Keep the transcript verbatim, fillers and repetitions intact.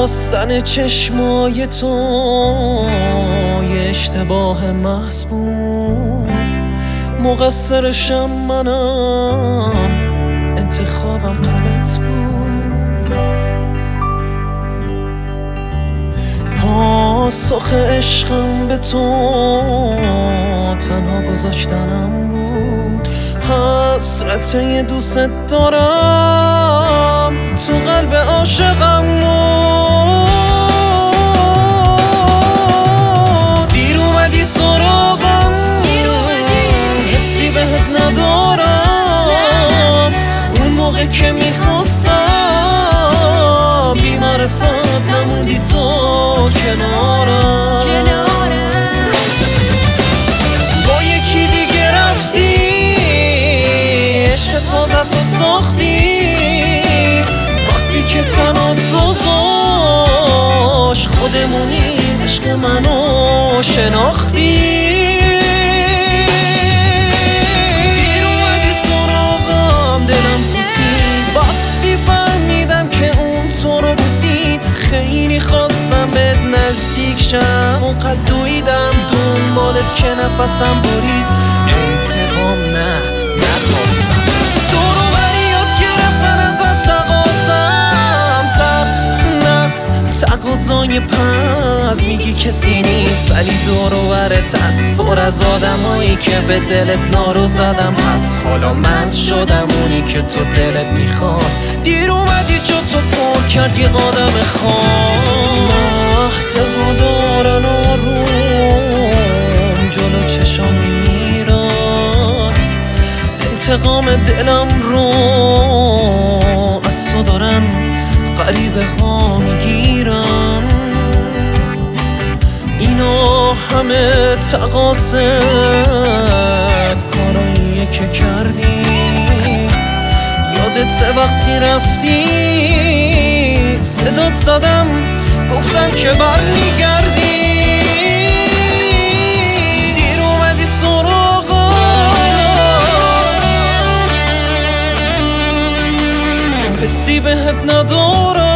شکستن چشمای تو یه اشتباه محض بود، مقصرشم منم، انتخابم غلط بود. پاسخ عشقم به تو تنها گذاشتنم بود، حسرت یه دوست دارم تو قلب عاشقم بود. دیر اومدی سراغم، حسی بهت ندارم، اون موقع که میخواستم بی معرفت نموندی تو کنارم. با یکی دیگه رفتی، عشق تازه تو ساختی، وقتی که تنات گذاشت خودمونی عشق منو شناختی. دیر اومدی سراغم، دلم پوسید وقتی فهمیدم که اون تو رو بوسید. خیلی خواستم بهت نزدیک شم، اونقدر دویدم دنبالت که نفسم برید. انتقام نه نخواستم، دور و بری یاد گرفتن ازت تقاصم، ترس نقص تقاضای پس میگی کسی نیست، ولی دور و برت هست پر از آدمایی که به دلت نارو زدم. پس حالا من شدم اونی که تو دلت میخواست. دیر اومدی جا تو پر کرد یه آدم خام، لحظه ها دارن آروم جلو چشام میمیرن، انتقام دلم رو از تو دارن غریبه ها میگیرن. اینا همه تقاصه کاراییه که کردی، یادت وقتی رفتی صدات زدم گفتم که برمیگردی. دیر اومدی سراغم، حسی بهت ندارم،